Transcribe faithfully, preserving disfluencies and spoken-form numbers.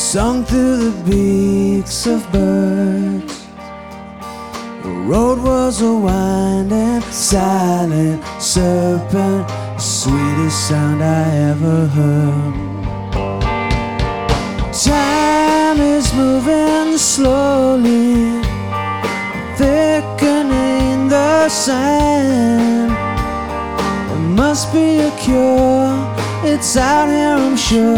sung through the beaks of birds. The road was a winding, silent serpent, the sweetest sound I ever heard. Time is moving slowly, thickening the sand. There must be a cure, it's out here I'm sure.